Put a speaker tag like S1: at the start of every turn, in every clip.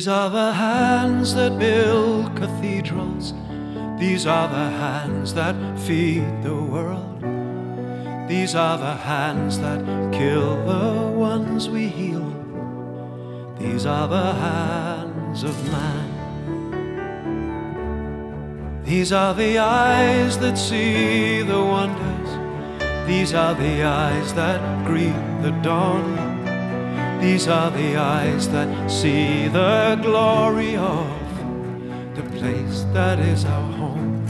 S1: are the hands that build cathedrals. These are the hands that feed the world. These are the hands that kill the ones we heal. These are the hands of man. These are the eyes that see the wonders. These are the eyes that greet the dawn. These are the eyes that see the glory of the place that is our home.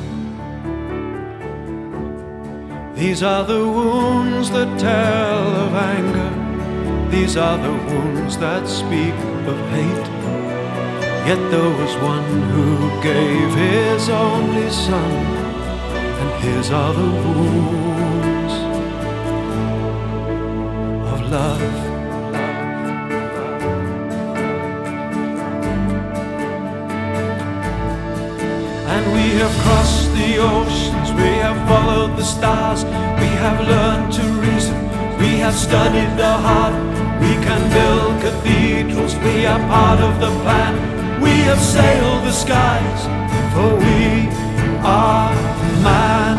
S1: These are the wounds that tell of anger. These are the wounds that speak of hate. Yet there was one who gave his only son, and his are the wounds of love. And we have crossed the oceans, we have followed the stars, we have learned to reason, we have studied the heart. We can build cathedrals, we are part of the plan. We have sailed the skies, for we are man.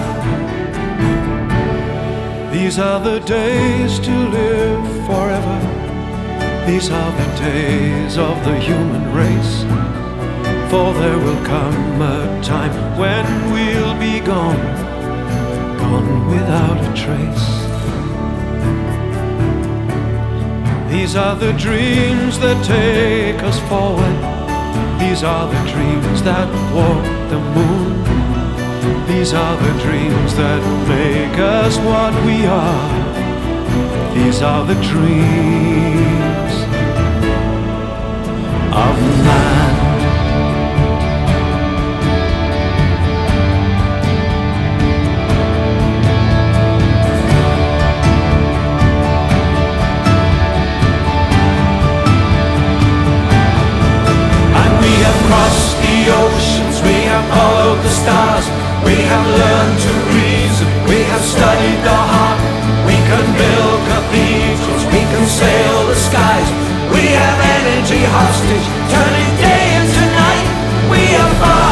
S1: These are the days to live forever. These are the days of the human race. For there will come a time when we'll be gone, gone without a trace. These are the dreams that take us forward. These are the dreams that walk the moon. These are the dreams that make us what we are. These are the dreams of man. Crossed the oceans, we have followed the stars, we have learned to reason, we have studied the heart. We can build cathedrals, we can sail the skies. We have energy hostage, turning day into night. We are far